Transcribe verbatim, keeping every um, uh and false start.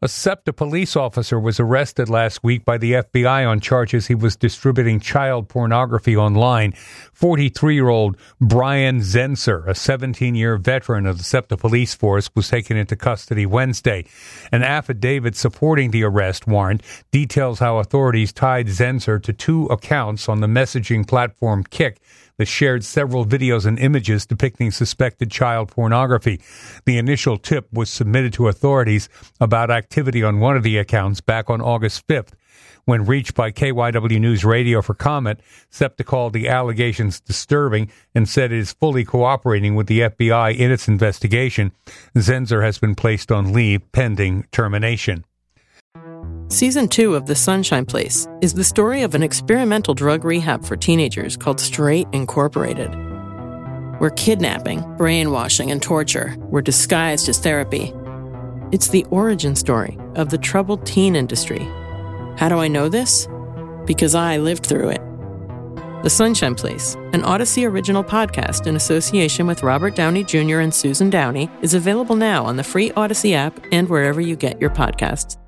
A SEPTA police officer was arrested last week by the F B I on charges he was distributing child pornography online. forty-three-year-old Brian Zenser, a seventeen-year veteran of the SEPTA police force, was taken into custody Wednesday. An affidavit supporting the arrest warrant details how authorities tied Zenser to two accounts on the messaging platform Kik that shared several videos and images depicting suspected child pornography. The initial tip was submitted to authorities about activity on one of the accounts back on August fifth. When reached by K Y W News Radio for comment, SEPTA called the allegations disturbing and said it is fully cooperating with the F B I in its investigation. Zenser has been placed on leave pending termination. Season two of The Sunshine Place is the story of an experimental drug rehab for teenagers called Straight Incorporated, where kidnapping, brainwashing, and torture were disguised as therapy. It's the origin story of the troubled teen industry. How do I know this? Because I lived through it. The Sunshine Place, an Odyssey original podcast in association with Robert Downey Junior and Susan Downey, is available now on the free Odyssey app and wherever you get your podcasts.